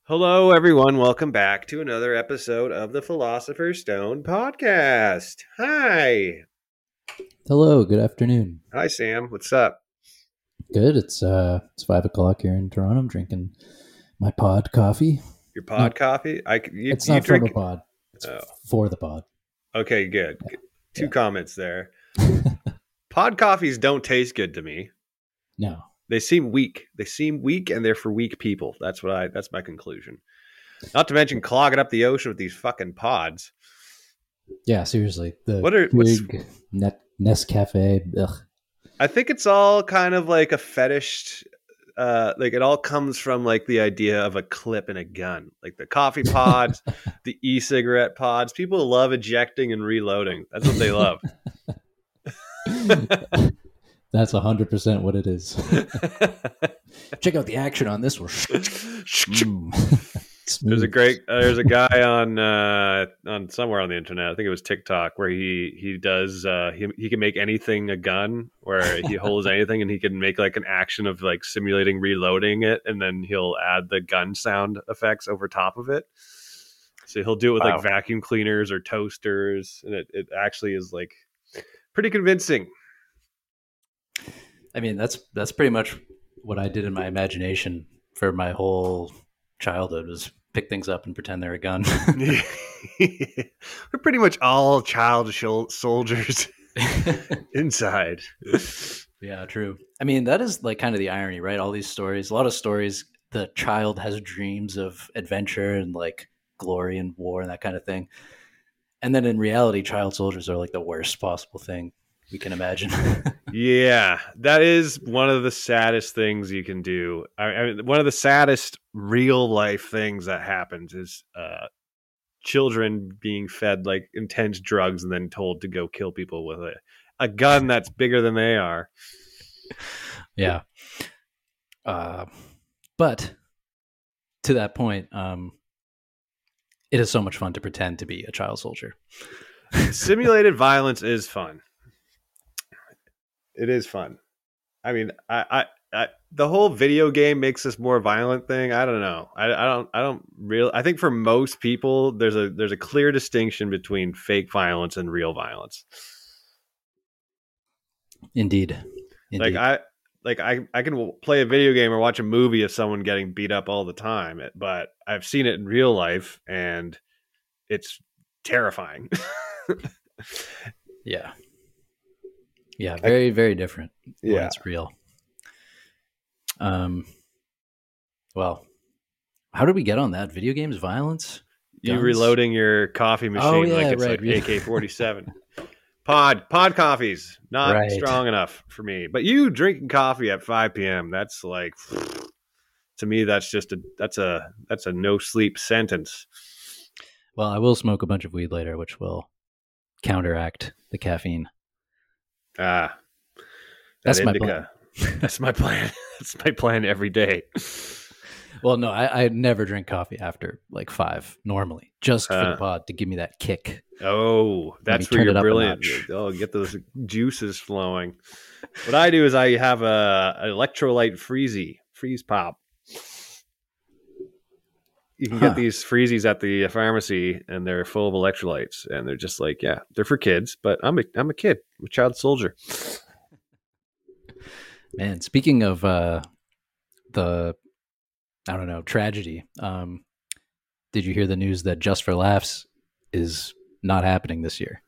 Hello, everyone. Welcome back to another episode of the Philosopher's Stone podcast. Hi. Hello, good afternoon. Hi, Sam. What's up? Good. It's 5 o'clock here in Toronto. I'm drinking my pod coffee. Your No, pod coffee? it's You not from drink? a pod. It's Oh, for the pod. okay, good. Two Yeah. comments there. Pod coffees don't taste good to me. No. They seem weak. And they're for weak people. That's my conclusion. Not to mention clogging up the ocean with these fucking pods. Yeah, seriously. The What's big Nescafe. Ugh. I think it's all kind of like a fetish. Like it all comes from like the idea of a clip in a gun, like the coffee pods, the e-cigarette pods. People love ejecting and reloading. That's what they love. That's 100% what it is. Check out the action on this one. There's a guy on somewhere on the internet. I think it was TikTok where he does he can make anything a gun, where he holds anything and he can make like an action of like simulating reloading it, and then he'll add the gun sound effects over top of it. So he'll do it with like vacuum cleaners or toasters, and it actually is like pretty convincing. I mean, that's pretty much what I did in my imagination for my whole childhood, was pick things up and pretend they're a gun. We're pretty much all child soldiers inside. Yeah, true. I mean, that is like kind of the irony, right? All these stories, a lot of stories, the child has dreams of adventure and like glory and war and that kind of thing. And then in reality, child soldiers are like the worst possible thing we can imagine. Yeah, that is one of the saddest things you can do. I mean, one of the saddest real life things that happens is children being fed like intense drugs and then told to go kill people with a gun that's bigger than they are. Yeah. But to that point, it is so much fun to pretend to be a child soldier. Simulated violence is fun. It is fun. I mean, I the whole video game makes this more violent thing. I don't know. I don't really. I think for most people, there's a clear distinction between fake violence and real violence. Indeed. Like I can play a video game or watch a movie of someone getting beat up all the time, but I've seen it in real life and it's terrifying. Yeah. Yeah, very, very different when it's real. Well, how did we get on that? Video games, violence? You guns? reloading your coffee machine like it's like AK-47. Pod coffees, not strong enough for me. But you drinking coffee at 5 p.m., that's like, to me, that's just that's a no sleep sentence. Well, I will smoke a bunch of weed later, which will counteract the caffeine. That's my plan. That's my plan. That's my plan every day. Well, no, I never drink coffee after like 5 normally, just for the pod to give me that kick. Oh, that's where you're brilliant. Oh, get those juices flowing. What I do is I have an electrolyte freeze pop. You can get these freezies at the pharmacy, and they're full of electrolytes, and they're just like, yeah, they're for kids. But I'm a kid, I'm a child soldier. Man, speaking of tragedy. Did you hear the news that Just for Laughs is not happening this year?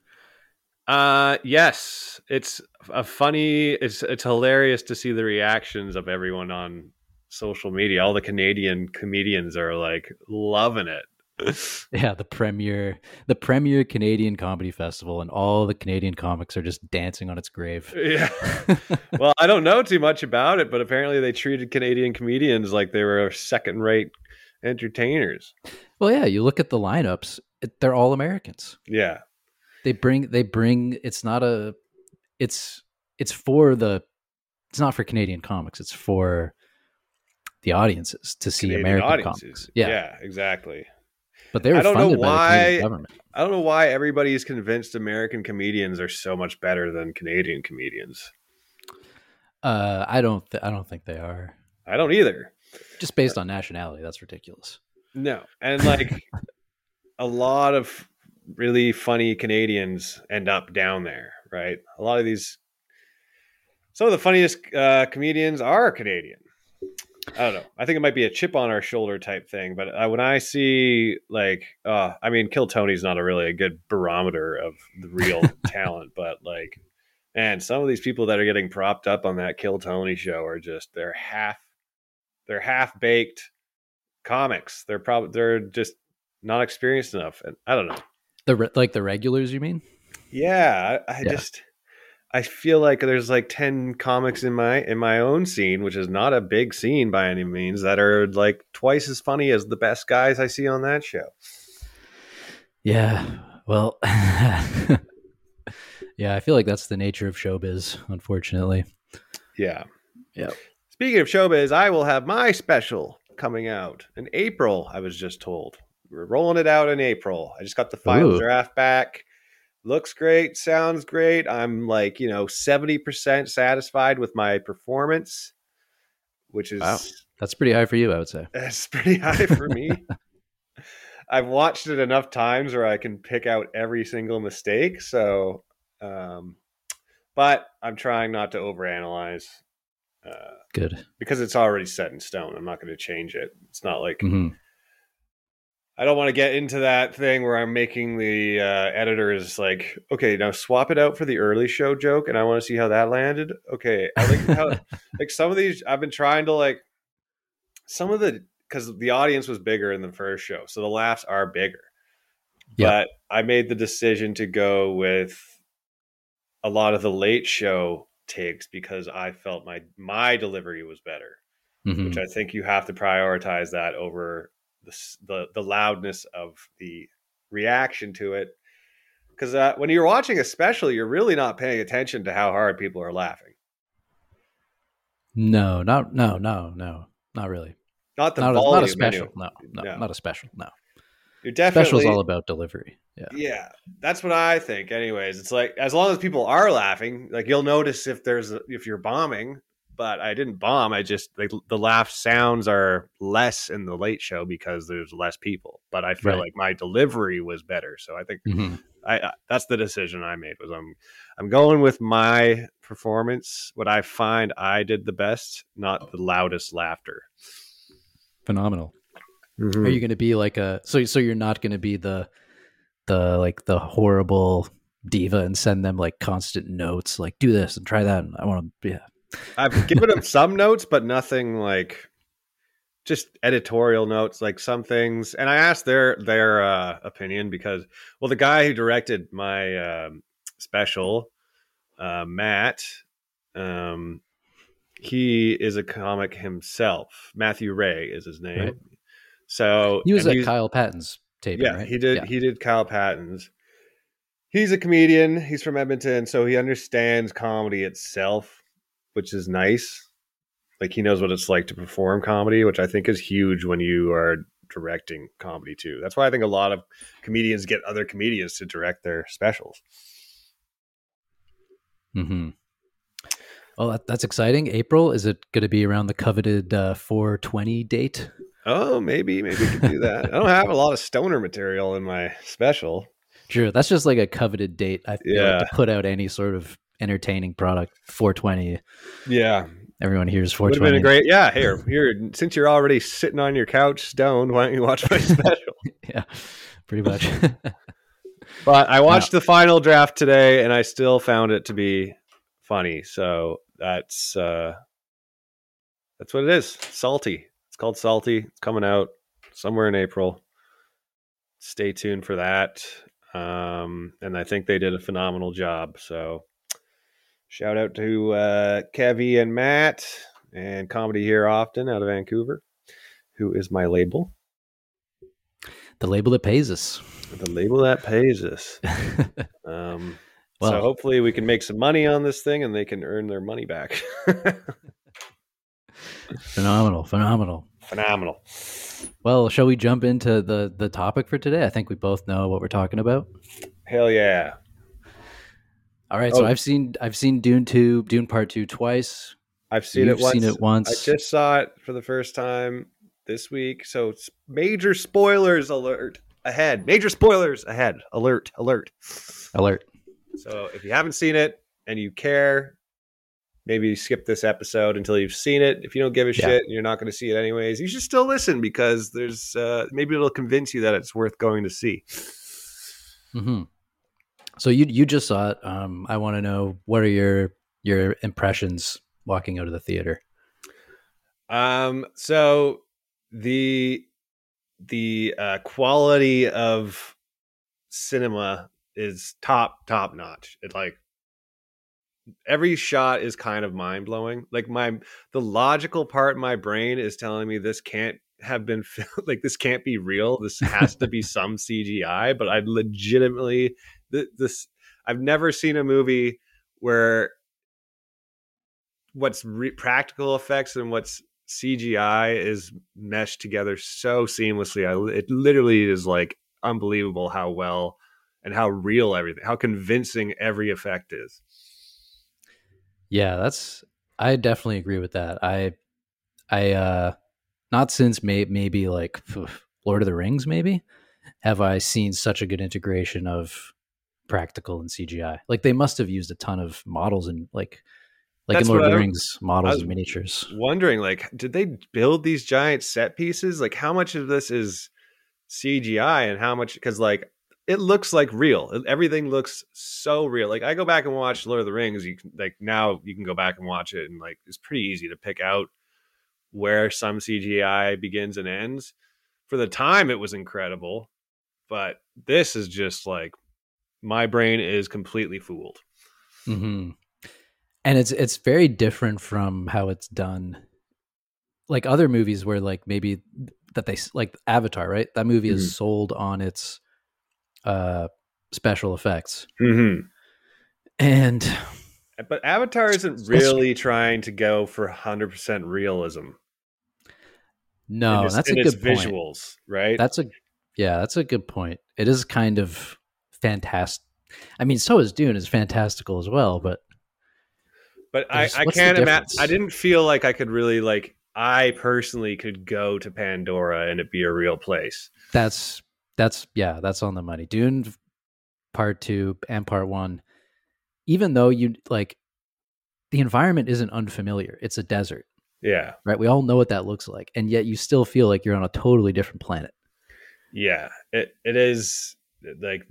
Yes, it's it's hilarious to see the reactions of everyone on social media. All the Canadian comedians are like loving it. Yeah, the premier Canadian comedy festival, and all the Canadian comics are just dancing on its grave. Yeah. Well, I don't know too much about it, but apparently they treated Canadian comedians like they were second-rate entertainers. Well, yeah, you look at the lineups; they're all Americans. Yeah, they bring. It's not for Canadian comics. It's for the audiences to see Canadian American audiences. comics. Yeah, exactly. But they were funded by the Canadian government. I don't know why everybody is convinced American comedians are so much better than Canadian comedians. I don't think they are. I don't either. Just based on nationality, that's ridiculous. No, and like a lot of really funny Canadians end up down there, right? A lot of these, some of the funniest comedians are Canadian. I don't know. I think it might be a chip on our shoulder type thing. But when I see like, I mean, Kill Tony's not a good barometer of the real talent, but like, man, some of these people that are getting propped up on that Kill Tony show are just they're half baked comics. They're just not experienced enough, and I don't know. The regulars, you mean? Yeah, I Yeah. just I feel like there's like 10 comics in my own scene, which is not a big scene by any means, that are like twice as funny as the best guys I see on that show. Yeah. Well, yeah, I feel like that's the nature of showbiz, unfortunately. Yeah. Yeah. Speaking of showbiz, I will have my special coming out in April, I was just told. We're rolling it out in April. I just got the final Ooh. draft back. Looks great, sounds great. I'm like, 70% satisfied with my performance, which Wow. is That's pretty high for you, I would say. that's pretty high for me. I've watched it enough times where I can pick out every single mistake. So, but I'm trying not to overanalyze Good. because it's already set in stone. I'm not going to change it. It's not like Mm-hmm. I don't want to get into that thing where I'm making the editors like, okay, now swap it out for the early show joke, and I want to see how that landed. Okay, I like how like some of these I've been trying to like some of the because the audience was bigger in the first show, so the laughs are bigger. Yeah. But I made the decision to go with a lot of the late show takes because I felt my delivery was better, which Mm-hmm. I think you have to prioritize that over the loudness of the reaction to it. Because when you're watching a special, you're really not paying attention to how hard people are laughing. No, not really. Not the Not a volume, anyway. special. No, No, not a special. No. you're Special's definitely all about delivery. Yeah. yeah. That's what I think. Anyways, it's like as long as people are laughing, like you'll notice if you're bombing. But I didn't bomb. I just like the laugh sounds are less in the late show because there's less people. But I feel Right. like my delivery was better. So I think Mm-hmm. that's the decision I made was I'm going with my performance. What I find I did the best, not the loudest laughter. Phenomenal. Mm-hmm. Are you going to be like so you're not going to be the like the horrible diva and send them like constant notes like do this and try that and I want to I've given them some notes, but nothing like just editorial notes, like some things. And I asked their opinion because, well, the guy who directed my special, Matt, he is a comic himself. Matthew Ray is his name. Right. So He was at Kyle Patton's taping, yeah, right? he did. Yeah. He did Kyle Patton's. He's a comedian. He's from Edmonton, so he understands comedy itself, which is nice. Like he knows what it's like to perform comedy, which I think is huge when you are directing comedy too. That's why I think a lot of comedians get other comedians to direct their specials. Mm-hmm. Well, that's exciting. April, is it going to be around the coveted 420 date? Oh, maybe we could do that. I don't have a lot of stoner material in my special. Sure, that's just like a coveted date. I feel like to put out any sort of entertaining product. 420. Yeah, everyone hears would 420. have been a great. Yeah, here. Since you're already sitting on your couch stoned, why don't you watch my special? Yeah, pretty much. But I watched the final draft today, and I still found it to be funny. So that's what it is. Salty. It's called Salty. It's coming out somewhere in April. Stay tuned for that. And I think they did a phenomenal job. So shout out to Kevy and Matt and Comedy Here Often out of Vancouver, who is my label. The label that pays us. The label that pays us. So hopefully we can make some money on this thing and they can earn their money back. Phenomenal. Well, shall we jump into the topic for today? I think we both know what we're talking about. Hell yeah. All right, so I've seen Dune Part 2 twice. I've seen it once. Seen it once. I just saw it for the first time this week. So major spoilers alert ahead. Major spoilers ahead. Alert, alert. Alert. So if you haven't seen it and you care, maybe skip this episode until you've seen it. If you don't give a shit and you're not going to see it anyways, you should still listen because there's maybe it'll convince you that it's worth going to see. Mm-hmm. So you just saw it. I want to know, what are your impressions walking out of the theater? So the quality of cinema is top notch. It like every shot is kind of mind blowing. Like the logical part in my brain is telling me this can't have been like this can't be real. This has to be some CGI. But I legitimately I've never seen a movie where what's practical effects and what's CGI is meshed together so seamlessly. It literally is like unbelievable how well and how real everything, how convincing every effect is. Yeah, I definitely agree with that. I not since maybe like Lord of the Rings, maybe have I seen such a good integration of practical and CGI. Like they must have used a ton of models and like in Lord of the Rings, models and miniatures. Wondering, like, did they build these giant set pieces? Like, how much of this is CGI and how much? Because like it looks like real. Everything looks so real. Like I go back and watch Lord of the Rings. Now you can go back and watch it, and like it's pretty easy to pick out where some CGI begins and ends. For the time, it was incredible, but this is just like my brain is completely fooled. Mm-hmm. And it's very different from how it's done. Like other movies where like maybe that they like Avatar, right? That movie is sold on its special effects. Mm-hmm. But Avatar isn't really trying to go for 100% realism. No, that's a good visuals, right? That's a good point. It is kind of fantastic. I mean, so is Dune is fantastical as well, but I can't imagine. I didn't feel like I could really like. I personally could go to Pandora and it be a real place. That's on the money. Dune Part 2 and Part 1. Even though you like, the environment isn't unfamiliar. It's a desert. Yeah. Right. We all know what that looks like, and yet you still feel like you're on a totally different planet. Yeah, it is like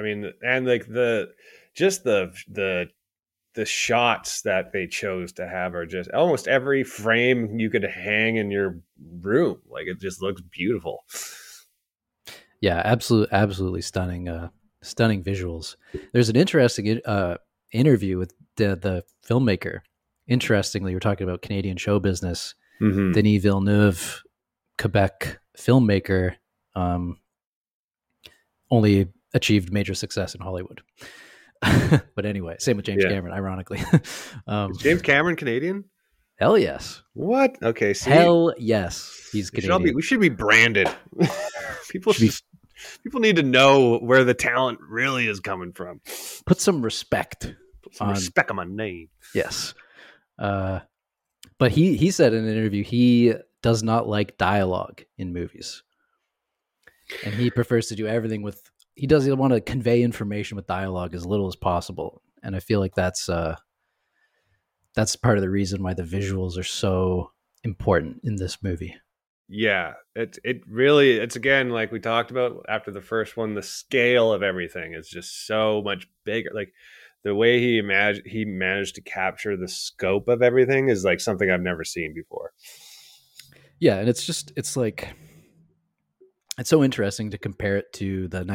the shots that they chose to have are just almost every frame you could hang in your room. Like it just looks beautiful. Yeah, absolutely stunning visuals. There's an interesting interview with the filmmaker. Interestingly, we're talking about Canadian show business. Mm-hmm. Denis Villeneuve, Quebec filmmaker, only achieved major success in Hollywood. But anyway, same with James Cameron, ironically. Is James Cameron Canadian? Hell yes. What? Okay. See, hell yes. He's Canadian. We should be branded. People need to know where the talent really is coming from. Put some respect. Respect on my name. Yes. But he said in an interview he does not like dialogue in movies. And he prefers to do everything with, he doesn't want to convey information with dialogue as little as possible. And I feel like that's part of the reason why the visuals are so important in this movie. Yeah, it's again, like we talked about after the first one, the scale of everything is just so much bigger. Like the way he managed to capture the scope of everything is like something I've never seen before. Yeah, and it's so interesting to compare it to the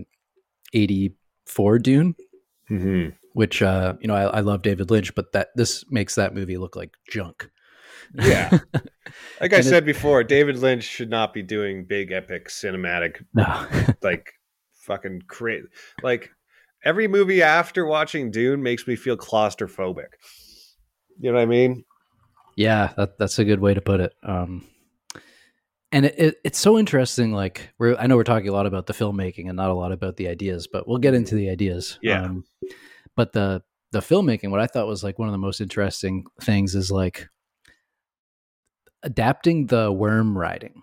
1984 Dune, which I love David Lynch, but this makes that movie look like junk. Yeah, like I said before, David Lynch should not be doing big epic cinematic, like fucking crazy. Like every movie after watching Dune makes me feel claustrophobic. You know what I mean? Yeah, that's a good way to put it. And it's so interesting. Like I know we're talking a lot about the filmmaking and not a lot about the ideas, but we'll get into the ideas. Yeah. But the filmmaking, what I thought was like one of the most interesting things is like adapting the worm riding.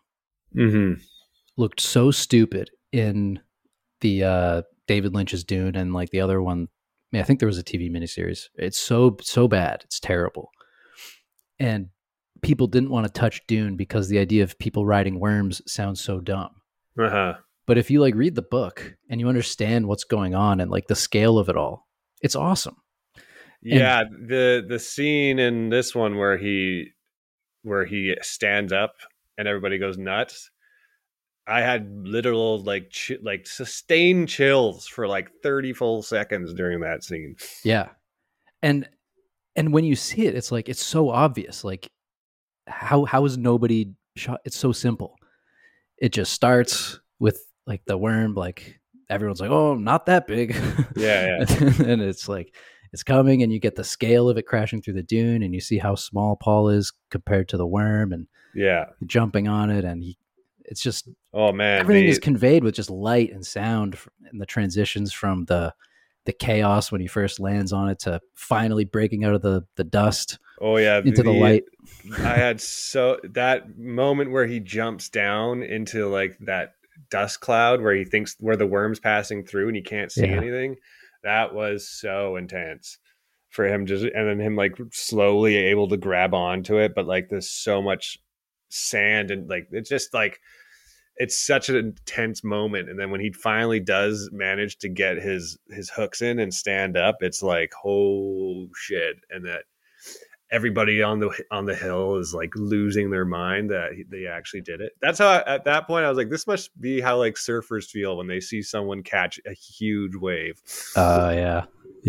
Mm-hmm. looked so stupid in the David Lynch's Dune and like the other one. I mean, I think there was a TV miniseries. It's so bad. It's terrible. And people didn't want to touch Dune because the idea of people riding worms sounds so dumb. Uh-huh. But if you like read the book and you understand what's going on and like the scale of it all, it's awesome. And Yeah, the scene in this one where he stands up and everybody goes nuts. I had literal like sustained chills for like 30 full seconds during that scene. yeah, and when you see it, it's like it's so obvious. Like how is nobody shot? It's so simple. It just starts with like the worm, like everyone's like, oh, not that big. Yeah, And it's like it's coming and you get the scale of it crashing through the dune and you see how small Paul is compared to the worm and yeah. jumping on it and it's just Oh man, everything is conveyed with just light and sound and the transitions from the chaos when he first lands on it to finally breaking out of the dust oh yeah, into the light. I had that moment where he jumps down into like that dust cloud where he thinks where the worm's passing through and he can't see Yeah. anything. That was so intense for him just and then him like slowly able to grab onto it, but like there's so much sand and like it's just like it's such an intense moment. And then when he finally does manage to get his hooks in and stand up, it's like, oh shit. And that everybody on the hill is like losing their mind that they actually did it. That's how at that point I was like, this must be how like surfers feel when they see someone catch a huge wave. Yeah.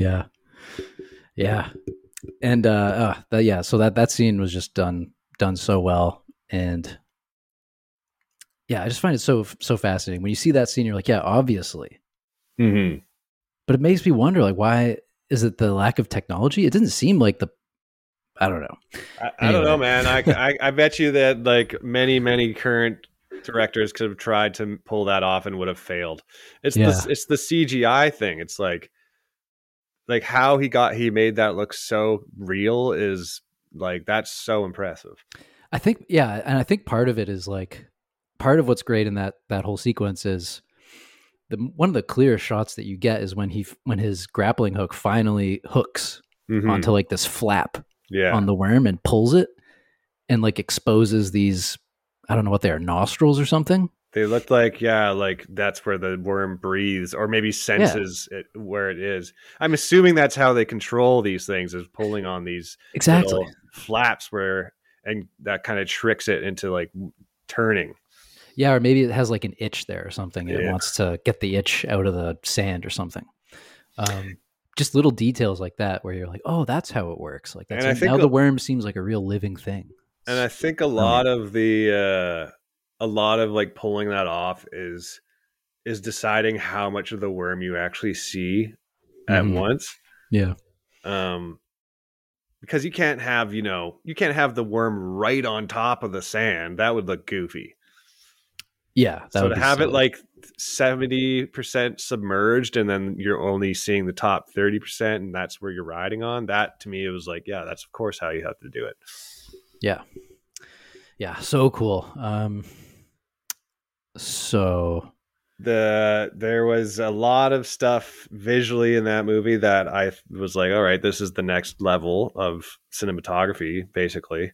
And so that scene was just done so well. And yeah, I just find it so fascinating. When you see that scene, you're like, yeah, obviously. Mm-hmm. But it makes me wonder, like, why is it the lack of technology? It doesn't seem like I don't know. I don't know, man. I bet you that like many current directors could have tried to pull that off and would have failed. It's the CGI thing. It's like how he made that look so real is like that's so impressive. I think and I think part of it is like part of what's great in that whole sequence is one of the clearest shots that you get is when his grappling hook finally hooks onto like this flap on the worm and pulls it and like exposes these, I don't know what they are, nostrils or something. They look like, like that's where the worm breathes or maybe senses it, where it is. I'm assuming that's how they control these things is pulling on these little flaps and that kind of tricks it into like turning. Yeah, or maybe it has like an itch there or something. And it wants to get the itch out of the sand or something. Just little details like that where you're like, oh, that's how it works. Like that's now the worm seems like a real living thing. And I think a lot of like pulling that off is deciding how much of the worm you actually see at once. Yeah. Because you can't have the worm right on top of the sand. That would look goofy. Yeah. So to have it like 70% submerged and then you're only seeing the top 30% and that's where you're riding on, that to me it was like, yeah, that's of course how you have to do it. Yeah. Yeah. So cool. So there was a lot of stuff visually in that movie that I was like, all right, this is the next level of cinematography, basically.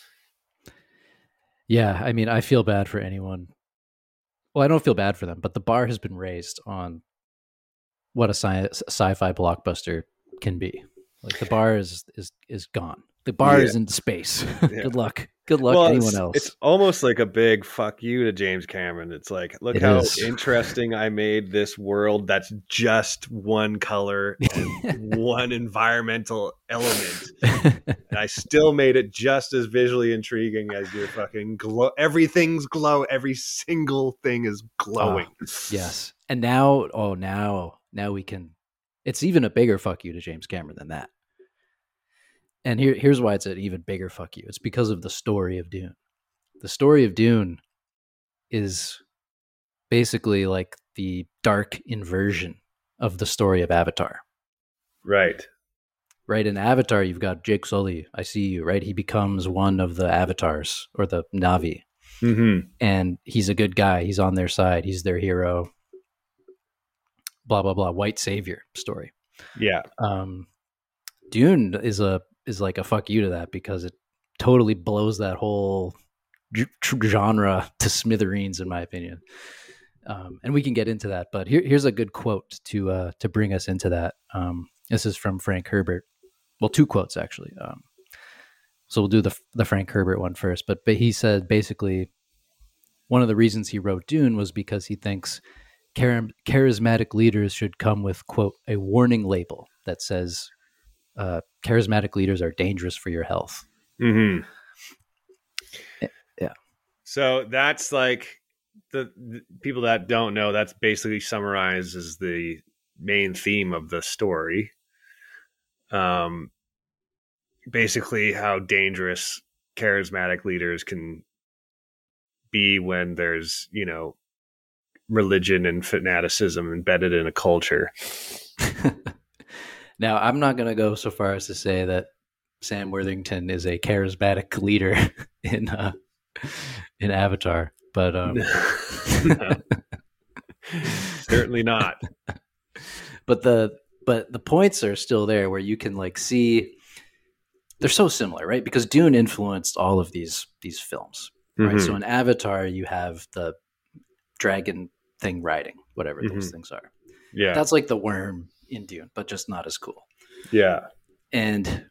Yeah. I mean, I feel bad for anyone. Well, I don't feel bad for them, but the bar has been raised on what a sci-fi blockbuster can be. Like the bar is gone. The bar is in space. Good luck. Good luck to anyone else. It's almost like a big fuck you to James Cameron. It's like, look how interesting I made this world that's just one color and one environmental element. And I still made it just as visually intriguing as your fucking glow. Everything's glow. Every single thing is glowing. Yes. And now we can, it's even a bigger fuck you to James Cameron than that. And here's why it's an even bigger fuck you. It's because of the story of Dune. The story of Dune is basically like the dark inversion of the story of Avatar. Right. Right. In Avatar, you've got Jake Sully. I see you, right? He becomes one of the avatars or the Na'vi. Mm-hmm. and he's a good guy. He's on their side. He's their hero. Blah blah blah. White savior story. Yeah. Dune is like a fuck you to that, because it totally blows that whole genre to smithereens, in my opinion. And we can get into that, but here's a good quote to bring us into that. This is from Frank Herbert. Well, two quotes actually. So we'll do the Frank Herbert one first. But he said basically one of the reasons he wrote Dune was because he thinks charismatic leaders should come with, quote, a warning label that says charismatic leaders are dangerous for your health. Mm-hmm. Yeah. So that's like the people that don't know, that's basically summarizes the main theme of the story. Basically how dangerous charismatic leaders can be when there's, religion and fanaticism embedded in a culture. Now, I'm not going to go so far as to say that Sam Worthington is a charismatic leader in Avatar, but certainly not. But the points are still there, where you can like see they're so similar, right? Because Dune influenced all of these films, right? Mm-hmm. So in Avatar, you have the dragon thing riding, whatever those things are. Yeah, that's like the worm in Dune, but just not as cool. Yeah, and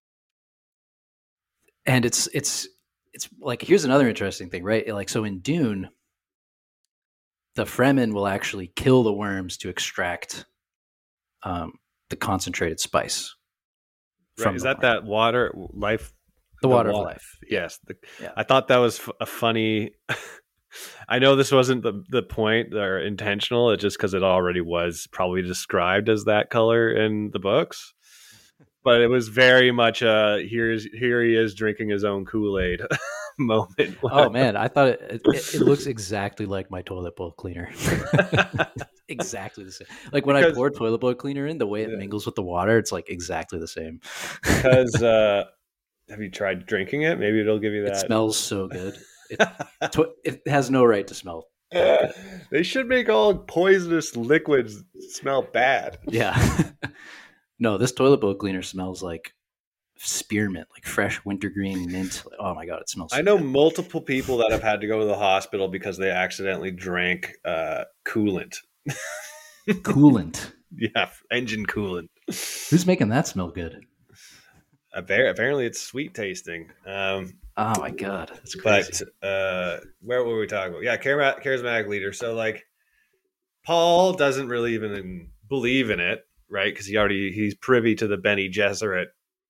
it's like, here's another interesting thing, right? Like, so in Dune, the Fremen will actually kill the worms to extract the concentrated spice. Right. Is that water life? The water of life. Yes. Yeah. I thought that was a funny. I know this wasn't the point or intentional. It's just because it already was probably described as that color in the books. But it was very much here he is drinking his own Kool-Aid moment. Oh man, I thought it looks exactly like my toilet bowl cleaner. Exactly the same. Like when I pour toilet bowl cleaner in, the way it mingles with the water, it's like exactly the same. Because have you tried drinking it? Maybe it'll give you that. It smells so good. It has no right to smell. They should make all poisonous liquids smell bad. Yeah. No, this toilet bowl cleaner smells like spearmint, like fresh wintergreen mint. Oh my god, it smells so I know good. multiple people that have had to go to the hospital because they accidentally drank coolant. Coolant? Yeah, engine coolant. Who's making that smell good? Apparently it's sweet tasting. Oh my god, that's crazy. But where were we talking about? Yeah, charismatic leader. So like Paul doesn't really even believe in it, right? Because he's privy to the Bene Gesserit.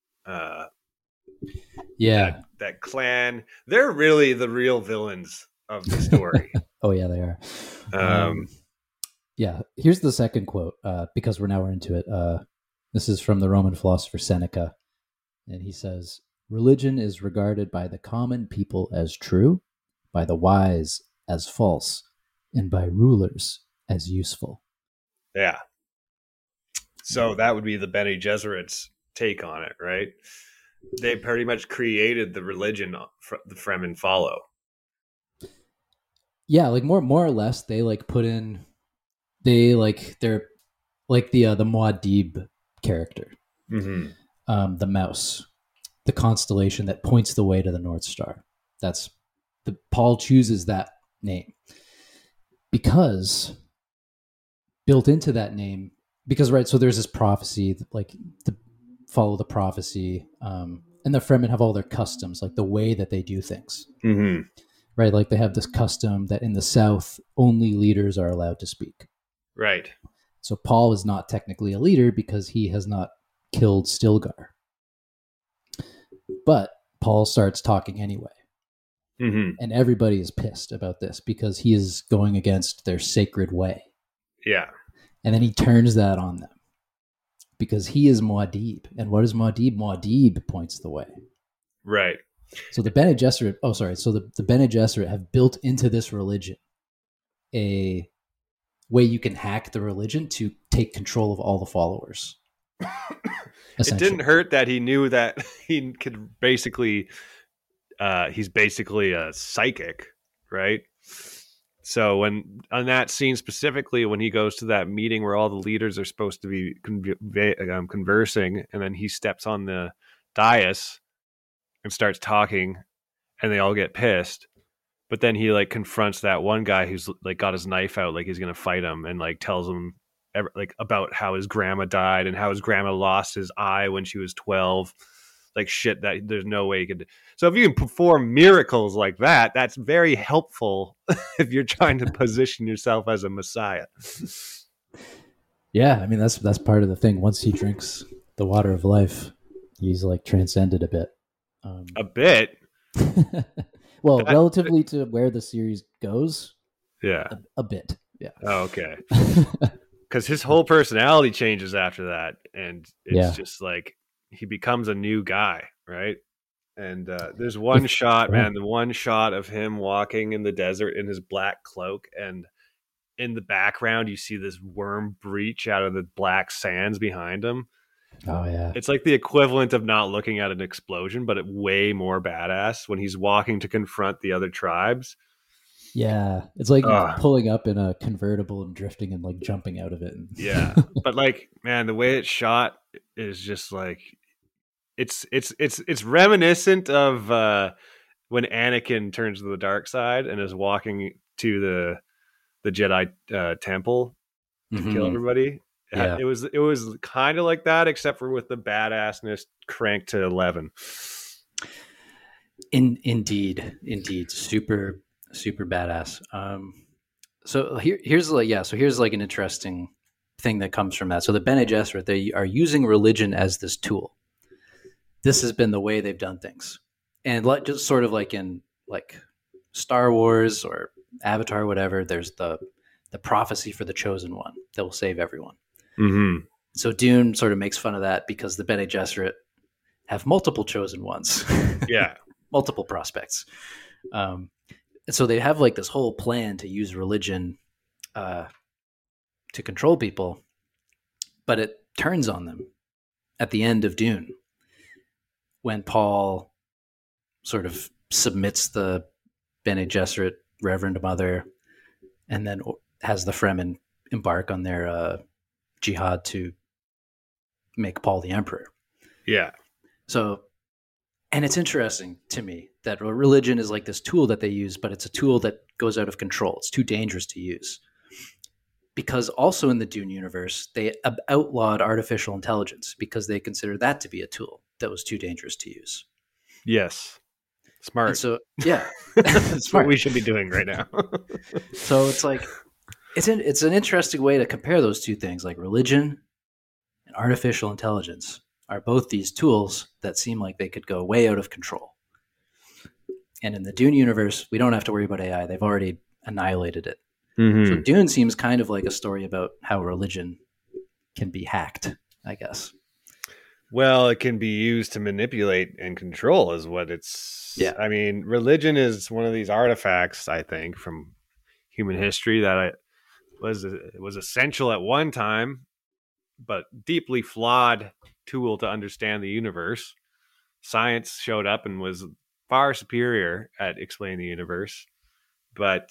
Yeah, that clan. They're really the real villains of the story. Oh yeah, they are. Yeah, here's the second quote, because we're into it. This is from the Roman philosopher Seneca, and he says, "Religion is regarded by the common people as true, by the wise as false, and by rulers as useful." Yeah. So that would be the Bene Gesserit's take on it, right? They pretty much created the religion the Fremen follow. Yeah, like more or less, they like put in, they're like the Muad'Dib character, the mouse, the constellation that points the way to the North Star. That's Paul chooses that name because built into that name, because right, so there's this prophecy, like to follow the prophecy, and the Fremen have all their customs, like the way that they do things. Mm-hmm. Right, like they have this custom that in the South only leaders are allowed to speak. Right. So Paul is not technically a leader because he has not killed Stilgar. But Paul starts talking anyway. Mm-hmm. And everybody is pissed about this because he is going against their sacred way. Yeah. And then he turns that on them because he is Muad'Dib. And what is Muad'Dib? Muad'Dib points the way. Right. So the Bene Gesserit, the Bene Gesserit have built into this religion a way you can hack the religion to take control of all the followers. It didn't hurt that he knew that he could basically, he's basically a psychic. right? So when on that scene specifically, when he goes to that meeting where all the leaders are supposed to be conversing, and then he steps on the dais and starts talking, and they all get pissed. But then he like confronts that one guy who's like got his knife out, like he's gonna fight him, and like tells him like about how his grandma died and how his grandma lost his eye when she was 12. Like shit that there's no way you could. So if you can perform miracles like that, that's very helpful if you're trying to position yourself as a messiah. Yeah, I mean that's part of the thing. Once he drinks the water of life, he's like transcended a bit. A bit. Well, relatively to where the series goes. Yeah. A bit. Yeah. Oh, okay. Because his whole personality changes after that, and it's just like he becomes a new guy, right? And there's one shot, man, the one shot of him walking in the desert in his black cloak, and in the background you see this worm breach out of the black sands behind him. Oh yeah. It's like the equivalent of not looking at an explosion, but it way more badass when he's walking to confront the other tribes. Yeah, it's like pulling up in a convertible and drifting and like jumping out of it. Yeah, but like, man, the way it's shot is just like it's reminiscent of when Anakin turns to the dark side and is walking to the Jedi temple to kill everybody. Yeah. It was kind of like that, except for with the badassness cranked to 11. Indeed, super badass. So here's like an interesting thing that comes from that. So the Bene Gesserit, they are using religion as this tool. This has been the way they've done things, and just sort of like in like Star Wars or Avatar, or whatever. There's the prophecy for the chosen one that will save everyone. Mm-hmm. So Dune sort of makes fun of that because the Bene Gesserit have multiple chosen ones. Yeah. Multiple prospects. And so they have like this whole plan to use religion to control people, but it turns on them at the end of Dune when Paul sort of submits the Bene Gesserit Reverend Mother and then has the Fremen embark on their jihad to make Paul the emperor. Yeah. So, and it's interesting to me that religion is like this tool that they use, but it's a tool that goes out of control. It's too dangerous to use. Because also in the Dune universe, they outlawed artificial intelligence because they consider that to be a tool that was too dangerous to use. Yes. Smart. And so, yeah. That's what we should be doing right now. So it's like, it's an interesting way to compare those two things, like religion and artificial intelligence are both these tools that seem like they could go way out of control. And in the Dune universe, we don't have to worry about AI. They've already annihilated it. Mm-hmm. So Dune seems kind of like a story about how religion can be hacked, I guess. Well, it can be used to manipulate and control is what it's... Yeah. I mean, religion is one of these artifacts, I think, from human history that was essential at one time, but deeply flawed tool to understand the universe. Science showed up and was far superior at explaining the universe, but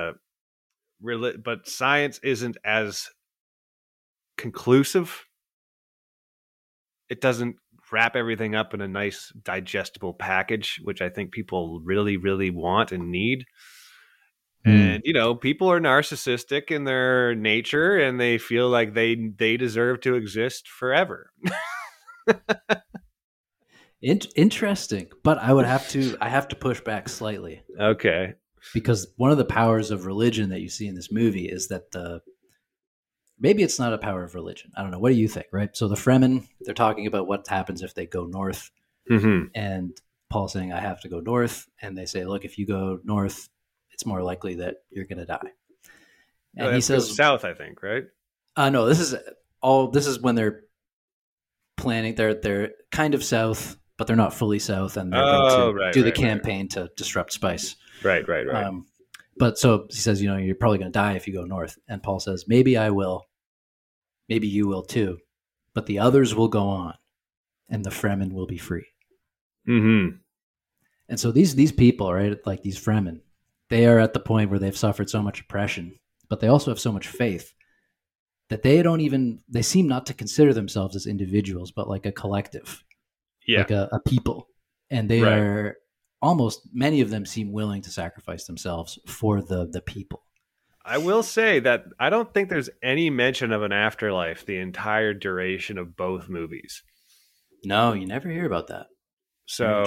science isn't as conclusive. It doesn't wrap everything up in a nice digestible package, which I think people really, really want and need. And, people are narcissistic in their nature and they feel like they deserve to exist forever. Interesting. But I have to push back slightly. Okay. Because one of the powers of religion that you see in this movie is that maybe it's not a power of religion. I don't know. What do you think, right? So the Fremen, they're talking about what happens if they go north. Mm-hmm. And Paul's saying, I have to go north. And they say, look, if you go north, it's more likely that you're going to die. And he says south, I think, right? No, this is when they're planning. They're kind of south, but they're not fully south. And they're going to do the campaign to disrupt Spice. Right. But so he says, you're probably going to die if you go north. And Paul says, maybe I will. Maybe you will too. But the others will go on and the Fremen will be free. Mm-hmm. And so these people, right, like these Fremen, they are at the point where they've suffered so much oppression, but they also have so much faith that they seem not to consider themselves as individuals, but like a collective, Yeah. like a people. And they Right. are many of them seem willing to sacrifice themselves for the people. I will say that I don't think there's any mention of an afterlife the entire duration of both movies. No, you never hear about that. So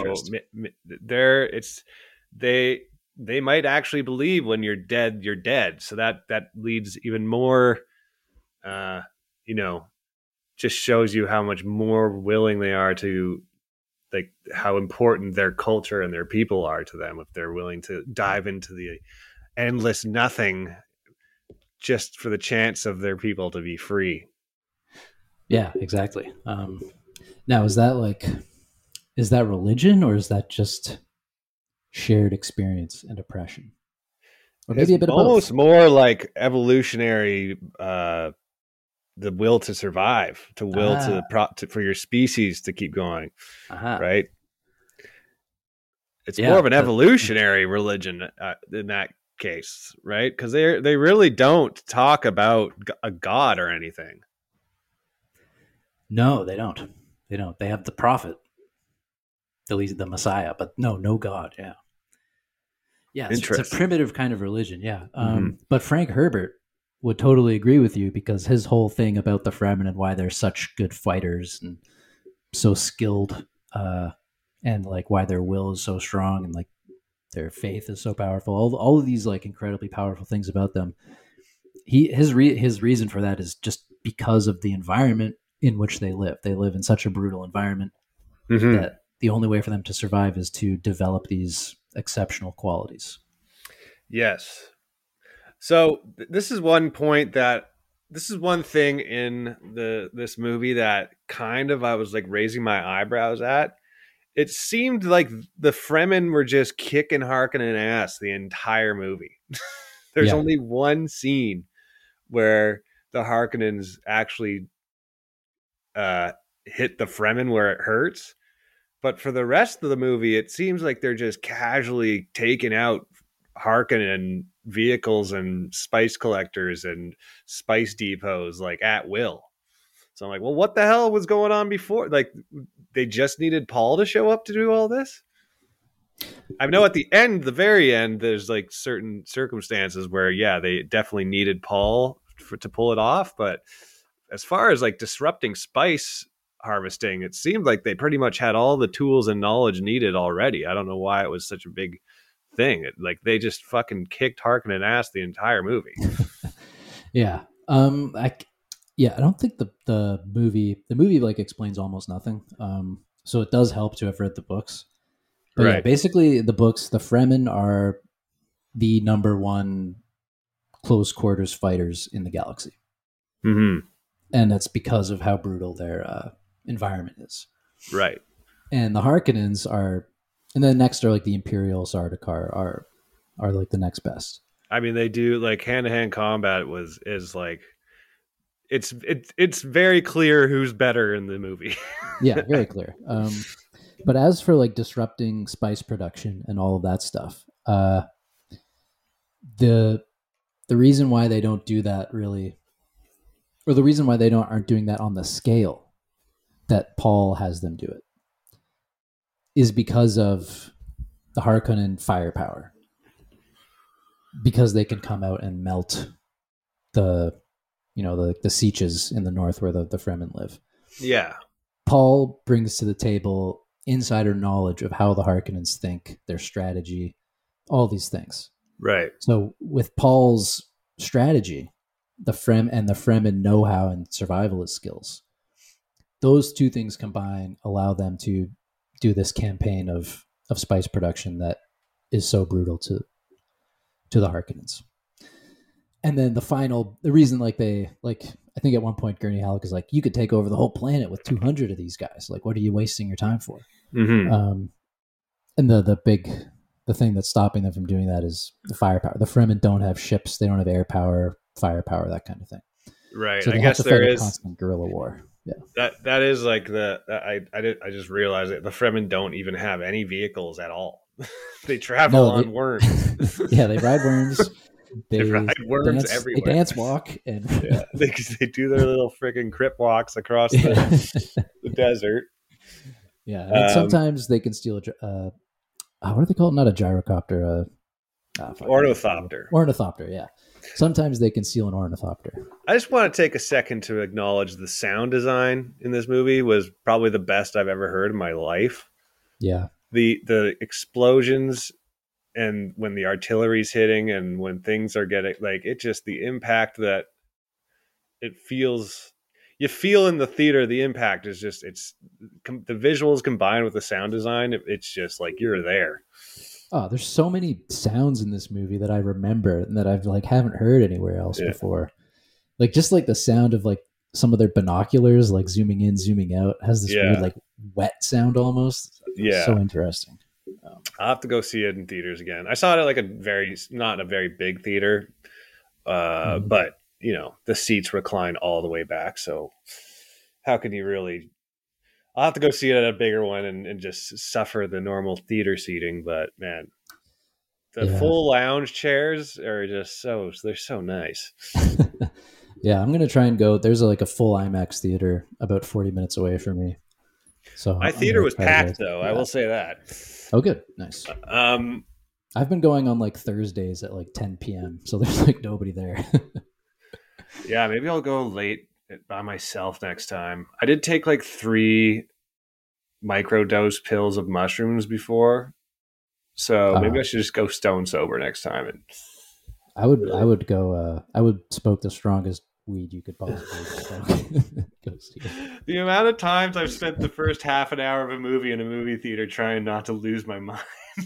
they might actually believe when you're dead. So that leads even more, just shows you how much more willing they are to, like, how important their culture and their people are to them if they're willing to dive into the endless nothing just for the chance of their people to be free. Yeah, exactly. Now, is that religion, or is that just shared experience and oppression? Or maybe a bit of both? Almost more like evolutionary, the will to survive, to will for your species to keep going, right? It's more of an evolutionary religion in that case, right? Because they really don't talk about a god or anything. No, they don't. They have the prophet, the Messiah, but no God. Yeah. It's a primitive kind of religion. Yeah. But Frank Herbert would totally agree with you, because his whole thing about the Fremen and why they're such good fighters and so skilled, and like why their will is so strong and like their faith is so powerful. All of these like incredibly powerful things about them. His reason for that is just because of the environment in which they live. They live in such a brutal environment that the only way for them to survive is to develop these exceptional qualities. Yes. So this is one thing in this movie that kind of I was like raising my eyebrows at. It seemed like the Fremen were just kicking Harkonnen ass the entire movie. There's only one scene where the Harkonnens actually hit the Fremen where it hurts. But for the rest of the movie, it seems like they're just casually taking out Harkonnen vehicles and spice collectors and spice depots like at will. So I'm like, well, what the hell was going on before? Like, they just needed Paul to show up to do all this? I know at the very end, there's like certain circumstances where, they definitely needed Paul to pull it off. But as far as like disrupting spice harvesting, it seemed like they pretty much had all the tools and knowledge needed already. I don't know why it was such a big thing. Like they just fucking kicked Harkonnen ass the entire movie. Yeah. I don't think the movie like explains almost nothing. So it does help to have read the books. But right. Basically the books, the Fremen are the number one close quarters fighters in the galaxy. Mm-hmm. And that's because of how brutal their environment is. Right. And the Harkonnens are, and then next are like the Imperial Sardaukar are like the next best. I mean, they do like hand-to-hand combat is like, it's very clear who's better in the movie. Yeah, very clear. But as for like disrupting spice production and all of that stuff, the reason why they don't do that really, or the reason why they aren't doing that on the scale that Paul has them do it, is because of the Harkonnen firepower. Because they can come out and melt the sieges in the north where the Fremen live. Yeah. Paul brings to the table insider knowledge of how the Harkonnens think, their strategy, all these things. Right. So with Paul's strategy, the Fremen know-how and survivalist skills, those two things combined allow them to do this campaign of spice production that is so brutal to the Harkonnens. And then the reason I think at one point Gurney Halleck is like, you could take over the whole planet with 200 of these guys. Like, what are you wasting your time for? Mm-hmm. And the thing that's stopping them from doing that is the firepower. The Fremen don't have ships. They don't have air power, firepower, that kind of thing. Right. So I guess there is constant guerrilla war. Yeah. That is like I just realized that the Fremen don't even have any vehicles at all. They travel No, on worms. yeah, they ride worms. They They ride worms dance. everywhere. They dance, walk, and Yeah, they do their little freaking crip walks across yeah. the desert. Yeah, and then sometimes they can steal what are they called? Not a gyrocopter. Ornithopter. Ornithopter. Yeah. Sometimes they can steal an ornithopter. I just want to take a second to acknowledge the sound design in this movie was probably the best I've ever heard in my life. Yeah. The explosions and when the artillery's hitting and when things are getting like it just the impact that it feels you feel in the theater, the impact is just the visuals combined with the sound design, it's just like you're there. Oh, there's so many sounds in this movie that I remember and that I've like haven't heard anywhere else before. Like just like the sound of like some of their binoculars, like zooming in, zooming out, has this weird like wet sound almost. Yeah, so interesting. I'll have to go see it in theaters again. I saw it at like not a very big theater, but you know the seats recline all the way back. So how can you really? I'll have to go see it at a bigger one and just suffer the normal theater seating. But man, the full lounge chairs are just they're so nice. Yeah, I'm gonna try and go. There's like a full IMAX theater about 40 minutes away from me. So my theater was packed though. I will say that. Oh, good, nice. I've been going on like Thursdays at like 10 p.m. So there's like nobody there. Yeah, maybe I'll go late by myself next time. I did take like 3 microdose pills of mushrooms before, so maybe I should just go stone sober next time. And I would go. I would smoke the strongest weed you could possibly smoke. The amount of times I've spent the first half an hour of a movie in a movie theater trying not to lose my mind.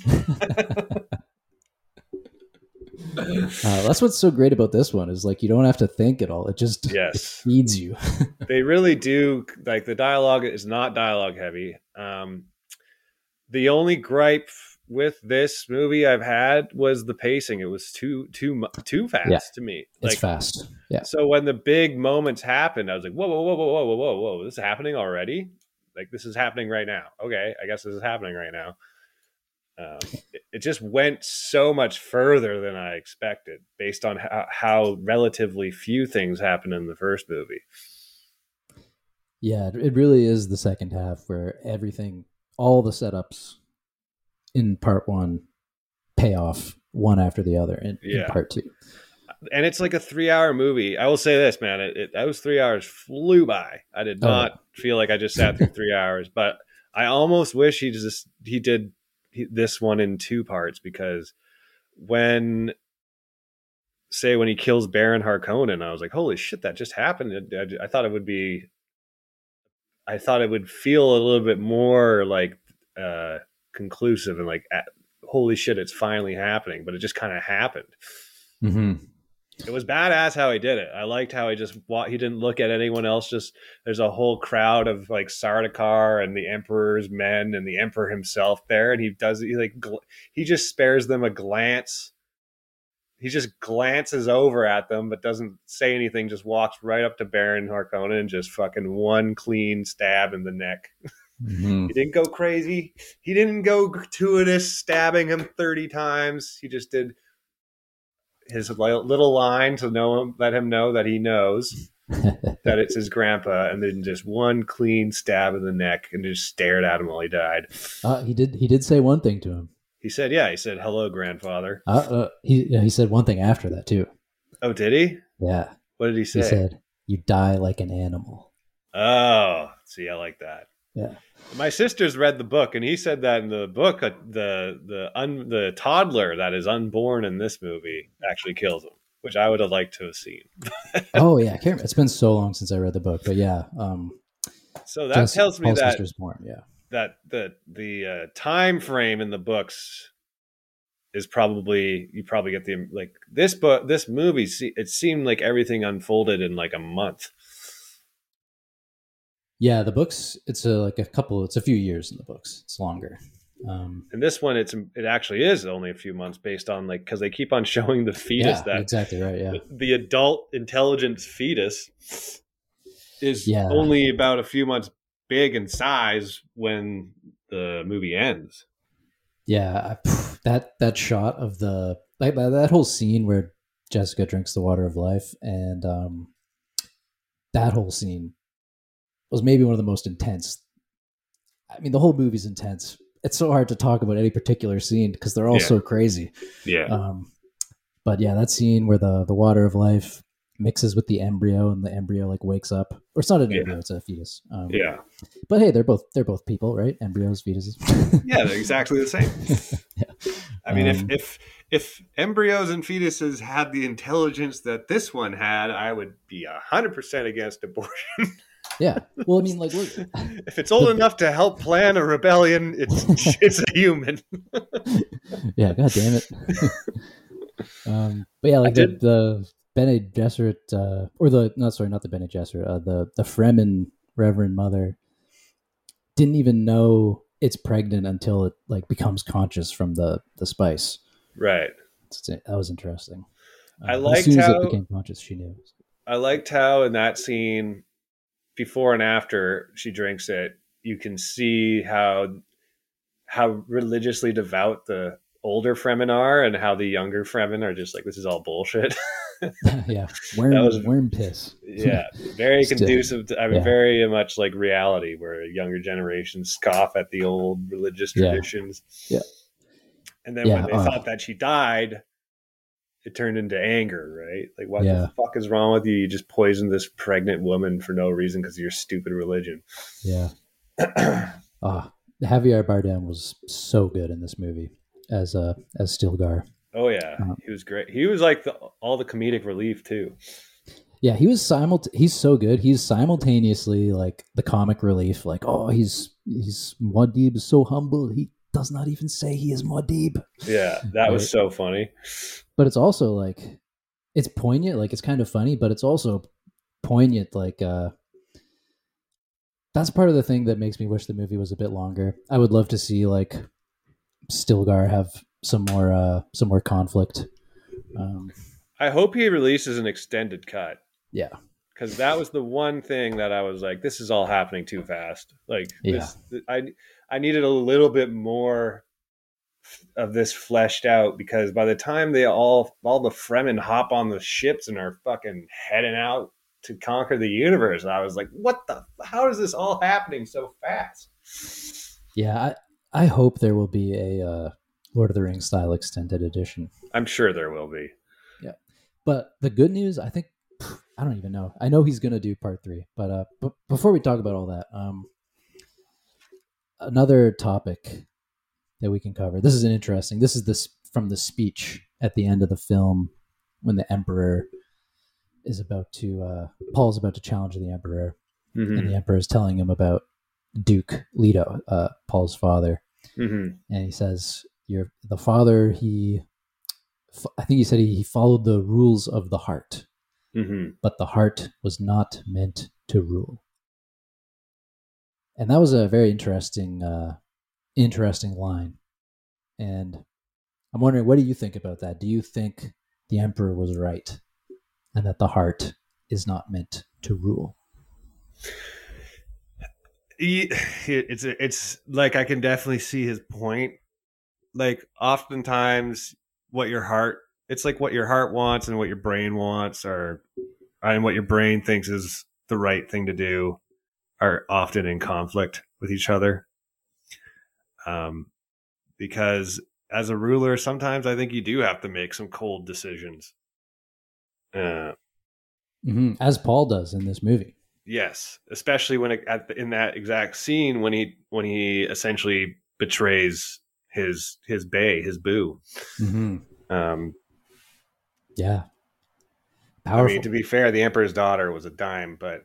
That's what's so great about this one is like you don't have to think at all. It just it feeds you. They really do. Like the dialogue is not dialogue heavy. The only gripe with this movie I've had was the pacing. It was too fast to me. It's fast. Yeah. So when the big moments happened, I was like, whoa, this is happening already? Like this is happening right now. Okay, I guess this is happening right now. It just went so much further than I expected based on how relatively few things happened in the first movie. Yeah, it really is the second half where everything, all the setups in part 1 pay off one after the other in part 2. And it's like a 3-hour movie. I will say this, man, those 3 hours flew by. I did not feel like I just sat through 3 hours, but I almost wish he did this one in 2 parts, because when he kills Baron Harkonnen, I was like, holy shit, that just happened. I thought it would feel a little bit more like conclusive and like, holy shit, it's finally happening, but it just kind of happened. Mm-hmm. It was badass how he did it. I liked how he didn't look at anyone else. Just there's a whole crowd of like Sardaukar and the Emperor's men and the Emperor himself there, and he just spares them a glance. He just glances over at them, but doesn't say anything. Just walks right up to Baron Harkonnen and just fucking one clean stab in the neck. Mm-hmm. He didn't go crazy. He didn't go gratuitous stabbing him 30 times. He just did his little line to let him know that he knows that it's his grandpa, and then just one clean stab in the neck and just stared at him while he died. He did say one thing to him. He said, hello, grandfather. He said one thing after that too. Oh, did he? Yeah. What did he say? He said, "You die like an animal." Oh, see, I like that. Yeah. My sister's read the book, and he said that in the book, the toddler that is unborn in this movie actually kills him, which I would have liked to have seen. Oh yeah, I can't remember. It's been so long since I read the book, but yeah. So that tells me that sister's born, yeah. That the time frame in the books is probably you get the like this movie. It seemed like everything unfolded in like a month. Yeah, the books, it's a few years in the books. It's longer. And this one, it actually is only a few months based on because they keep on showing the fetus. Yeah, exactly right. Yeah, the adult intelligence fetus is only about a few months big in size when the movie ends. Yeah, that shot of the like that whole scene where Jessica drinks the water of life, and that whole scene was maybe one of the most intense. I mean, the whole movie's intense. It's so hard to talk about any particular scene because they're all so crazy. Yeah. But yeah, that scene where the water of life mixes with the embryo and the embryo like wakes up, or it's not an embryo, it's a fetus. Yeah. But hey, they're both people, right? Embryos, fetuses. Yeah, they're exactly the same. Yeah. I mean, if embryos and fetuses had the intelligence that this one had, I would be 100% against abortion. Yeah. Well, I mean, like, look, if it's old enough to help plan a rebellion, it's a human. Yeah. God damn it. But yeah, like the Bene Gesserit, or not the Bene Gesserit, the Fremen Reverend Mother didn't even know it's pregnant until it like becomes conscious from the spice. Right. That was interesting. I liked as soon how as it became conscious, she knew. I liked how in that scene, before and after she drinks it, you can see how religiously devout the older Fremen are, and how the younger Fremen are just like, this is all bullshit. Yeah, worm piss. Yeah, very conducive to, very much like reality, where younger generations scoff at the old religious traditions. Yeah. And then when they thought that she died, it turned into anger, right? Like, what the fuck is wrong with you? You just poisoned this pregnant woman for no reason because of your stupid religion. Yeah. Javier Bardem was so good in this movie as Stilgar. Oh yeah, he was great. He was like all the comedic relief too. Yeah, he's so good. He's simultaneously like the comic relief, like, oh, he's Muad'Dib is so humble. He does not even say he is Muad'Dib. Yeah, that was so funny. But it's also like, it's poignant, like it's kind of funny, but it's also poignant, like that's part of the thing that makes me wish the movie was a bit longer. I would love to see like Stilgar have some more conflict. I hope he releases an extended cut. Yeah, because that was the one thing that I was like, this is all happening too fast. Like, I needed a little bit more of this fleshed out, because by the time they all the Fremen hop on the ships and are fucking heading out to conquer the universe, I was like, how is this all happening so fast? Yeah, I hope there will be a Lord of the Rings style extended edition. I'm sure there will be. Yeah. But the good news, I think, I don't even know. I know he's going to do part 3, but before we talk about all that, another topic that we can cover. This is this from the speech at the end of the film when the Emperor is about to, Paul's about to challenge the Emperor, and the Emperor is telling him about Duke Leto, Paul's father. And he says, the father, I think he said he followed the rules of the heart, but the heart was not meant to rule. And that was a very interesting line. And I'm wondering, what do you think about that? Do you think the Emperor was right, and that the heart is not meant to rule? It's like, I can definitely see his point. Like, oftentimes it's like what your heart wants and what your brain wants, and what your brain thinks is the right thing to do, are often in conflict with each other. Because as a ruler, sometimes I think you do have to make some cold decisions. As Paul does in this movie. Yes, especially when in that exact scene when he essentially betrays his boo. Yeah. Powerful. I mean, to be fair, the Emperor's daughter was a dime, but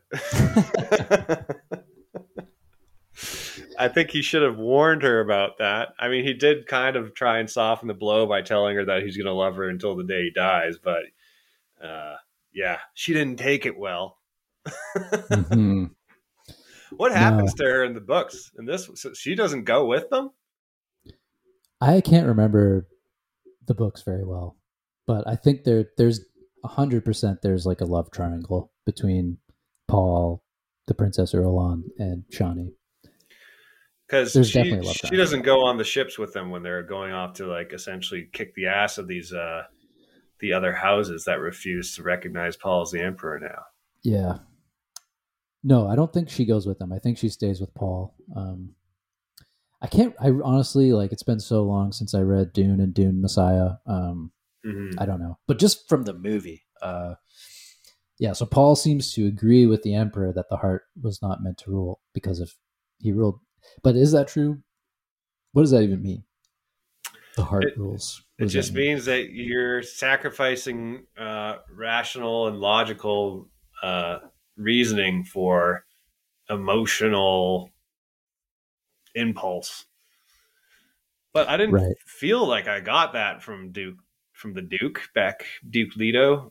I think he should have warned her about that. I mean, he did kind of try and soften the blow by telling her that he's going to love her until the day he dies, but yeah, she didn't take it well. What happens to her in the books? In this, so she doesn't go with them? I can't remember the books very well, but I think there's 100% there's like a love triangle between Paul, the Princess Irulan, and Shani. because There's definitely a lot of she that. doesn't go on the ships with them when they're going off to like essentially kick the ass of these the other houses that refuse to recognize Paul as the emperor now. Yeah. No, I don't think she goes with them. I think she stays with Paul. I honestly, like, it's been so long since I read Dune and Dune Messiah. I don't know. But just from the movie, yeah, so Paul seems to agree with the Emperor that the heart was not meant to rule because if he ruled. But is that true? What does that even mean? The heart rules. It just means that you're sacrificing rational and logical reasoning for emotional impulse. But I didn't feel like I got that from the Duke Leto.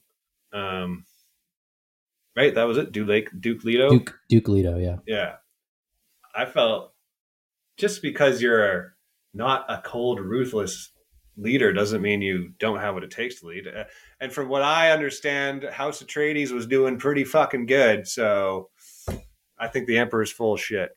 Right, that was it. Duke Leto. Duke Leto, yeah. Yeah, I felt just because you're not a cold, ruthless leader doesn't mean you don't have what it takes to lead. And from what I understand, House Atreides was doing pretty fucking good. So I think the Emperor's full of shit.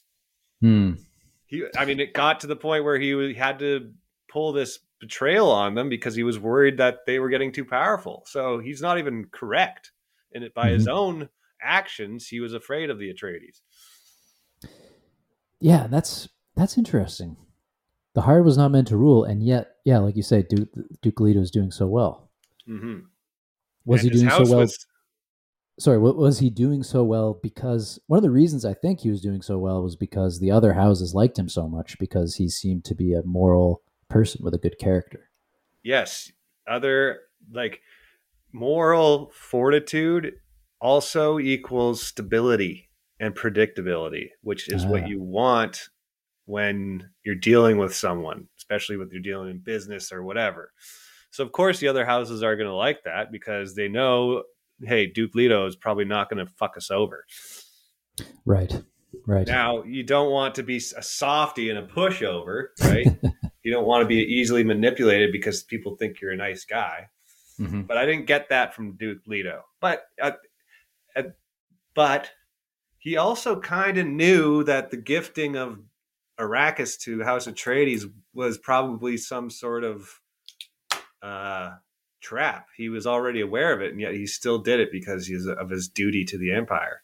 It got to the point where he had to pull this betrayal on them because he was worried that they were getting too powerful. So he's not even correct. And by his own actions, he was afraid of the Atreides. Yeah, that's interesting. The heart was not meant to rule, and yet, yeah, like you say, Duke Leto is doing so well. Mm-hmm. Was he doing so well? Sorry, was he doing so well because one of the reasons I think he was doing so well was because the other houses liked him so much because he seemed to be a moral person with a good character. Yes. Moral fortitude also equals stability and predictability, which is what you want when you're dealing with someone, especially when you're dealing in business or whatever. So, of course, the other houses are going to like that because they know, hey, Duke Leto is probably not going to fuck us over. Right. Now, you don't want to be a softy and a pushover, right? You don't want to be easily manipulated because people think you're a nice guy. Mm-hmm. But I didn't get that from Duke Leto. But he also kind of knew that the gifting of Arrakis to House Atreides was probably some sort of trap. He was already aware of it, and yet he still did it because of his duty to the Empire.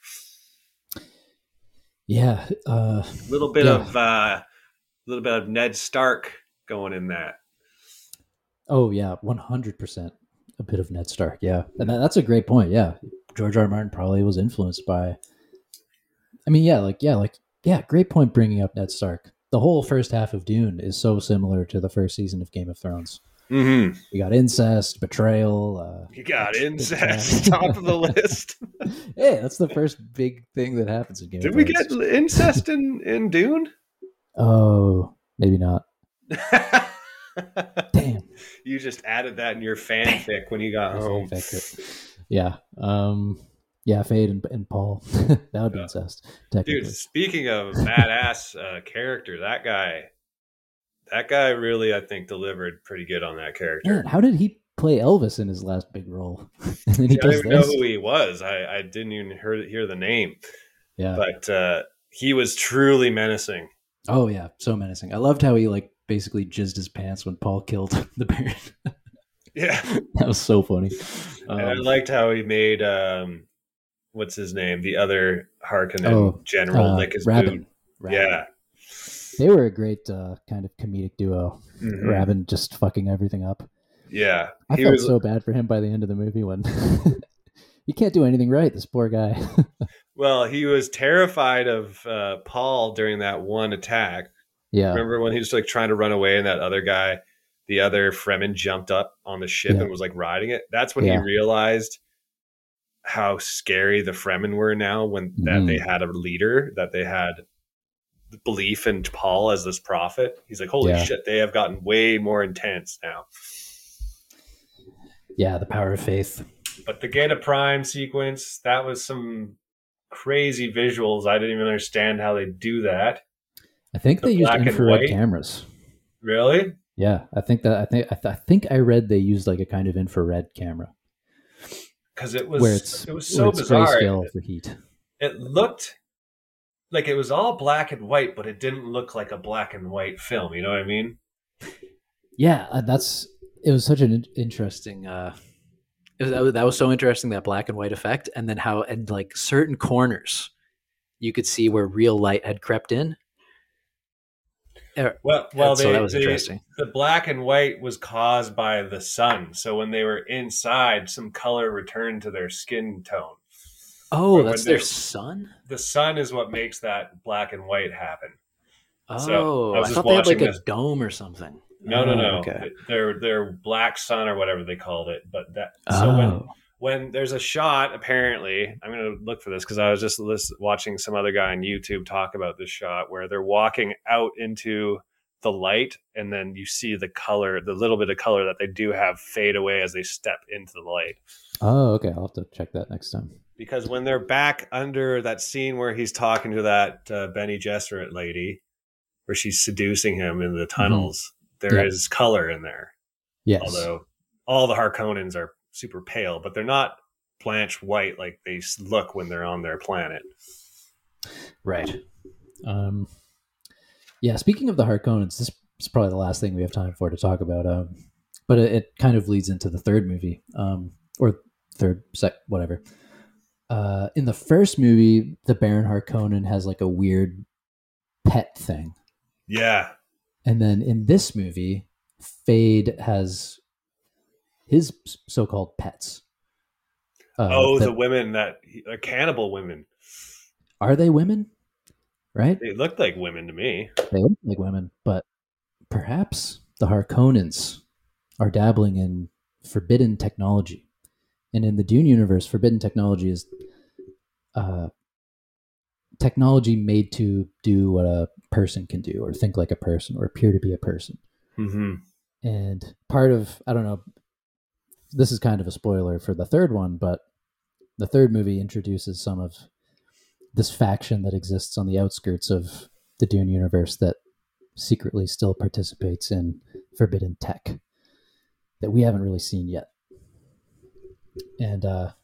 Yeah, a little bit of Ned Stark going in that. Oh yeah, 100%. A bit of Ned Stark, yeah, and that's a great point. Yeah, George R. R. Martin probably was influenced by. I mean, great point bringing up Ned Stark. The whole first half of Dune is so similar to the first season of Game of Thrones. Mm-hmm. You got incest, betrayal. You got incest, top of the list. Hey, that's the first big thing that happens in Game of Thrones. Did we get incest in Dune? Oh, maybe not. Damn. You just added that in your fanfic when you got home. Yeah. Yeah, Fade and Paul. That would be incest, technically. Dude, speaking of badass character, that guy really, I think, delivered pretty good on that character. Man, how did he play Elvis in his last big role? I didn't even know who he was. I didn't even hear the name. Yeah. But he was truly menacing. Oh, yeah. So menacing. I loved how he basically jizzed his pants when Paul killed the Baron. Yeah. That was so funny. And I liked how he made, what's his name? The other Harkonnen general, lick his boot. Yeah. They were a great kind of comedic duo. Mm-hmm. Rabin just fucking everything up. Yeah. I felt so bad for him by the end of the movie when he can't do anything right, this poor guy. Well, he was terrified of Paul during that one attack. Yeah. Remember when he was trying to run away and that other guy, the other Fremen, jumped up on the ship and was riding it? That's when he realized how scary the Fremen were now that they had a leader, that they had belief in Paul as this prophet. He's like, holy shit, they have gotten way more intense now. Yeah, the power of faith. But the Geta Prime sequence, that was some crazy visuals. I didn't even understand how they do that. I think they used infrared cameras. Really? Yeah, I think I read they used a kind of infrared camera. Because it was so bizarre. Grayscale for heat. It looked like it was all black and white, but it didn't look like a black and white film. You know what I mean? Yeah, it was such an interesting. That was so interesting, that black and white effect, and then how in like certain corners you could see where real light had crept in. Well, so that was interesting. The black and white was caused by the sun. So when they were inside, some color returned to their skin tone. Oh, that's their sun? The sun is what makes that black and white happen. Oh, so I thought they had like a dome or something. No. Okay. Their black sun or whatever they called it. But so when there's a shot, apparently, I'm going to look for this because I was just watching some other guy on YouTube talk about this shot where they're walking out into the light, and then you see the color, the little bit of color that they do have fade away as they step into the light. Oh, okay. I'll have to check that next time. Because when they're back under that scene where he's talking to that Bene Gesserit lady, where she's seducing him in the tunnels, there is color in there. Yes. Although all the Harkonnens are super pale, but they're not blanched white like they look when they're on their planet. Right. Yeah, speaking of the Harkonnens, this is probably the last thing we have time for to talk about. But it kind of leads into the third movie, or whatever. In the first movie, the Baron Harkonnen has like a weird pet thing. Yeah. And then in this movie, Fade has his so-called pets. The women that are cannibal women. Are they women? Right? They look like women to me. They look like women, but perhaps the Harkonnens are dabbling in forbidden technology. And in the Dune universe, forbidden technology is technology made to do what a person can do, or think like a person, or appear to be a person. Mm-hmm. And part of, I don't know, this is kind of a spoiler for the third one, but the third movie introduces some of this faction that exists on the outskirts of the Dune universe that secretly still participates in forbidden tech that we haven't really seen yet. And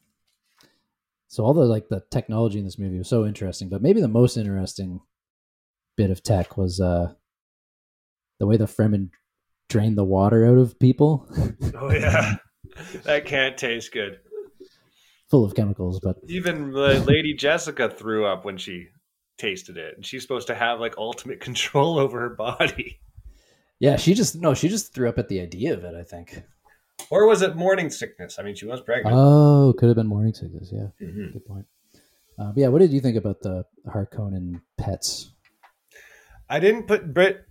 so all the technology in this movie was so interesting, but maybe the most interesting bit of tech was the way the Fremen drain the water out of people. Oh yeah, that can't taste good. Full of chemicals, but even Lady Jessica threw up when she tasted it, and she's supposed to have like ultimate control over her body. Yeah, she just threw up at the idea of it, I think. Or was it morning sickness? I mean, she was pregnant. Oh, could have been morning sickness. Yeah, mm-hmm. Good point. But yeah, what did you think about the Harkonnen pets? I didn't put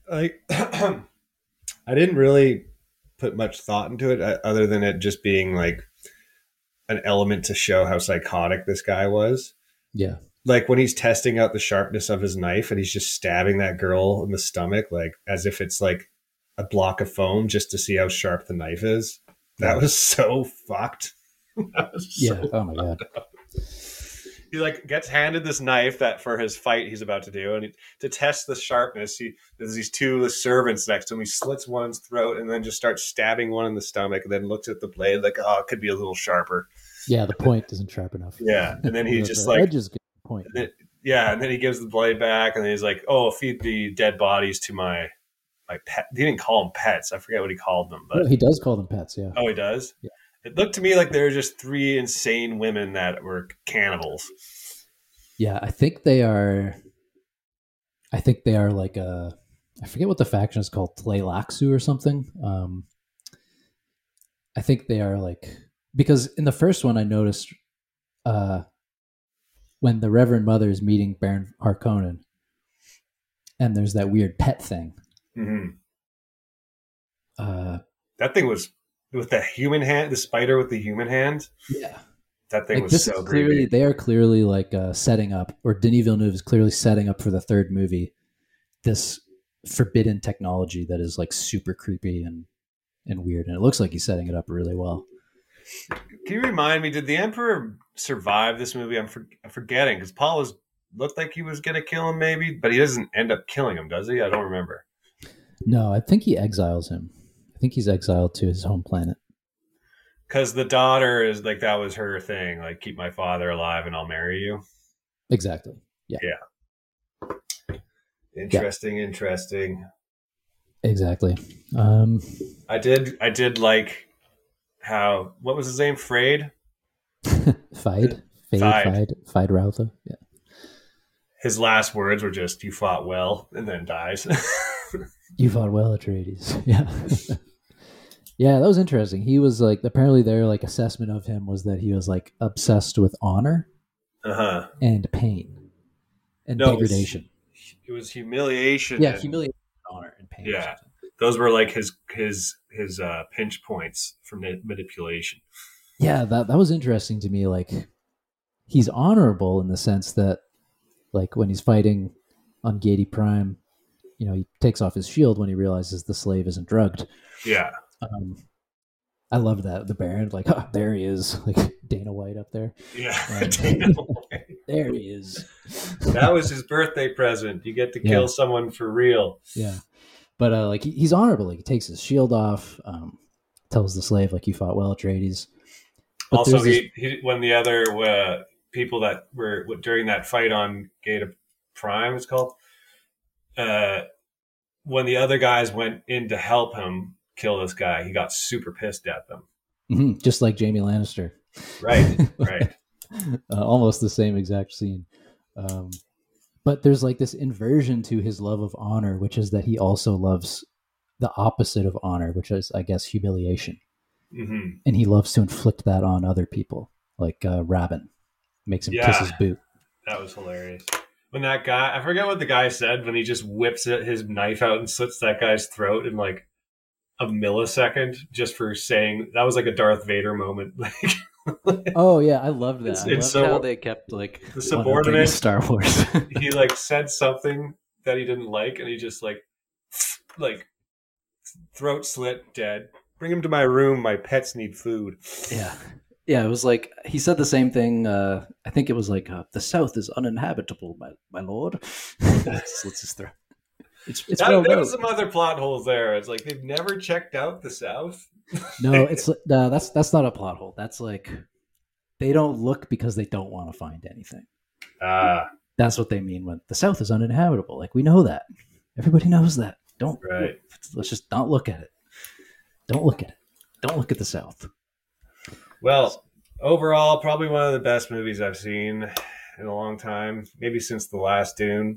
I didn't really put much thought into it, other than it just being like an element to show how psychotic this guy was. Yeah, like when he's testing out the sharpness of his knife and he's just stabbing that girl in the stomach, like as if it's like a block of foam, just to see how sharp the knife is. That was so fucked. Oh my god. He like gets handed this knife that for his fight he's about to do, and to test the sharpness, there's these two servants next to him. He slits one's throat and then just starts stabbing one in the stomach, and then looks at the blade like, oh, it could be a little sharper. Yeah, the point isn't sharp enough. Yeah, and then he just the like edge is good point. And then he gives the blade back, and then he's like, oh, feed the dead bodies to my pet. He didn't call them pets. I forget what he called them, but he does call them pets. Yeah. Oh, he does. Yeah. It looked to me like there were just three insane women that were cannibals. Yeah, I think they are like I forget what the faction is called, Tleilaxu or something. I think they are like, because in the first one I noticed when the Reverend Mother is meeting Baron Harkonnen, and there's that weird pet thing. Mm-hmm. That thing was with the human hand, the spider with the human hand. Yeah. That thing was so clearly, they are clearly like setting up, or Denis Villeneuve is clearly setting up for the third movie, this forbidden technology that is like super creepy and weird. And it looks like he's setting it up really well. Can you remind me, did the Emperor survive this movie? I'm forgetting, because Paul looked like he was going to kill him maybe, but he doesn't end up killing him, does he? I don't remember. No, I think he exiles him. I think he's exiled to his home planet. Because the daughter is like, that was her thing, like, keep my father alive and I'll marry you. Exactly. Yeah. Yeah. Interesting. Exactly. I did like how, what was his name? Fade? Fide Rautha. Yeah. His last words were just, "You fought well," and then dies. You fought well, Atreides. Yeah. Yeah, that was interesting. He was like, apparently their like assessment of him was that he was like obsessed with honor and pain and degradation. It was humiliation. Yeah, humiliation, honor, and pain. Yeah, those were like his pinch points for manipulation. Yeah, that was interesting to me. Like, he's honorable in the sense that, like, when he's fighting on Giedi Prime, you know, he takes off his shield when he realizes the slave isn't drugged. Yeah. I love that. The Baron, like, oh, there he is, like Dana White up there. Yeah, Dana White. There he is. That was his birthday present. You get to kill someone for real. Yeah, but like he's honorable. Like, he takes his shield off, tells the slave, like, you fought well, Atreides. But also, he when the other people that were during that fight on Gate of Prime, it's called, when the other guys went in to help him kill this guy, he got super pissed at them. Mm-hmm. Just like Jaime Lannister. Right. Almost the same exact scene. But there's like this inversion to his love of honor, which is that he also loves the opposite of honor, which is, I guess, humiliation. Mm-hmm. And he loves to inflict that on other people, like Rabban. Makes him kiss his boot. That was hilarious. When that guy, I forget what the guy said, when he just whips his knife out and slits that guy's throat in like a millisecond, just for saying, that was like a Darth Vader moment. Oh yeah, I loved that. I loved so, how they kept like the subordinate Star Wars. He like said something that he didn't like, and he just like throat slit, dead. Bring him to my room. My pets need food. Yeah. It was like he said the same thing. I think it was like, the South is uninhabitable, my lord. Slits his throat. There was some other plot holes there. It's like they've never checked out the South. No, it's that's not a plot hole. That's like, they don't look because they don't want to find anything. That's what they mean when the South is uninhabitable. Like, we know that. Everybody knows that. Let's just not look at it. Don't look at it. Don't look at the South. Well, overall, probably one of the best movies I've seen in a long time. Maybe since the last Dune.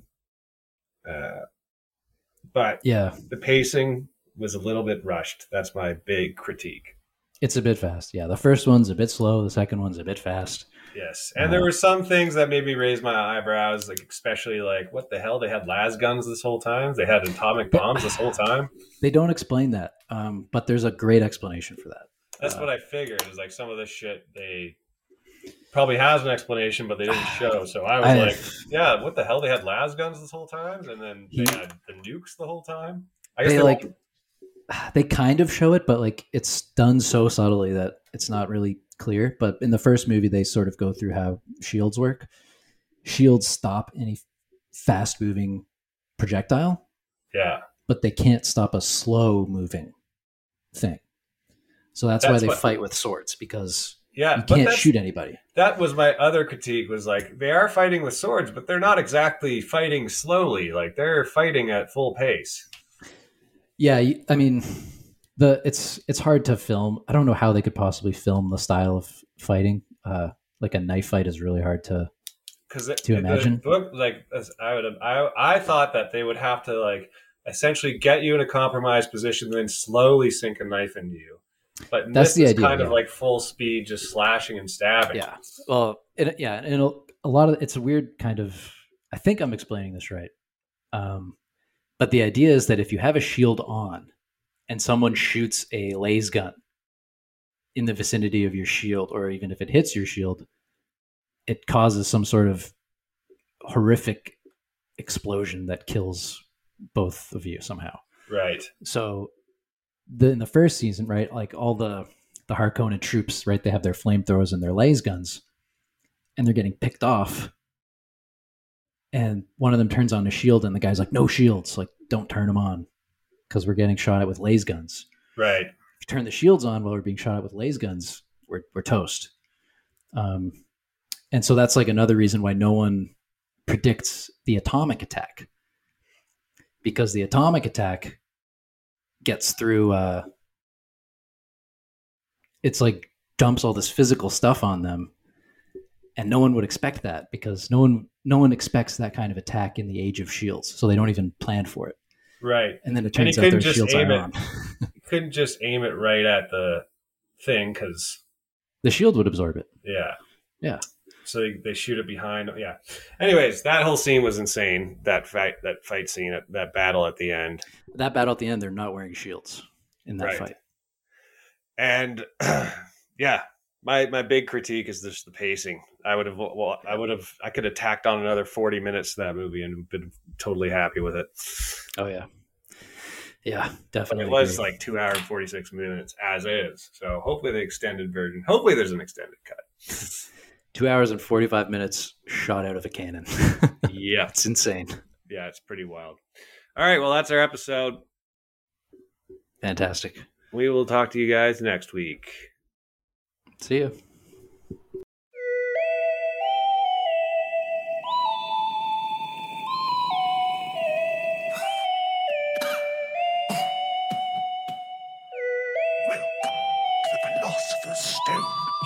But the pacing was a little bit rushed. That's my big critique. It's a bit fast. Yeah, the first one's a bit slow. The second one's a bit fast. Yes, and there were some things that made me raise my eyebrows, like especially like, what the hell? They had las guns this whole time. They had atomic bombs this whole time. They don't explain that, but there's a great explanation for that. That's what I figured. Is like some of this shit they probably has an explanation, but they didn't show. So I was like, yeah, what the hell? They had las guns this whole time, and then they had the nukes the whole time. I guess they kind of show it, but like, it's done so subtly that it's not really clear. But in the first movie, they sort of go through how shields work. Shields stop any fast moving projectile. Yeah. But they can't stop a slow moving thing. So that's why they fight with swords, because you can't shoot anybody. That was my other critique, was like, they are fighting with swords, but they're not exactly fighting slowly. Like, they're fighting at full pace. Yeah, I mean, it's hard to film. I don't know how they could possibly film the style of fighting. Like a knife fight is really hard to imagine. I thought that they would have to like essentially get you in a compromised position, then slowly sink a knife into you. But that's the idea. Kind of like full speed, just slashing and stabbing. Yeah. Well, and a lot of it's a weird kind of. I think I'm explaining this right. But the idea is that if you have a shield on and someone shoots a laser gun in the vicinity of your shield, or even if it hits your shield, it causes some sort of horrific explosion that kills both of you somehow. Right. So in the first season, right, like all the Harkonnen troops, right, they have their flamethrowers and their laser guns, and they're getting picked off. And one of them turns on a shield, and the guy's like, no shields, like, don't turn them on because we're getting shot at with laser guns. Right. If you turn the shields on while we're being shot at with laser guns, we're toast. And so that's like another reason why no one predicts the atomic attack. because the atomic attack gets through. It's like dumps all this physical stuff on them, and no one would expect that because no one expects that kind of attack in the Age of Shields, so they don't even plan for it. Right. And then it turns out their shields aren't on. You couldn't just aim it right at the thing because the shield would absorb it. Yeah. So they shoot it behind. Yeah. Anyways, that whole scene was insane. That fight scene, that battle at the end. That battle at the end, they're not wearing shields in that fight. And yeah, my big critique is just the pacing. I could have tacked on another 40 minutes to that movie and been totally happy with it. Oh yeah. Yeah, definitely. But it was like 2 hours and 46 minutes as is. So hopefully the extended version. Hopefully there's an extended cut. 2 hours and 45 minutes shot out of a cannon. Yeah. It's insane. Yeah, it's pretty wild. All right, well, that's our episode. Fantastic. We will talk to you guys next week. See you. Welcome to the Philosopher's Stone.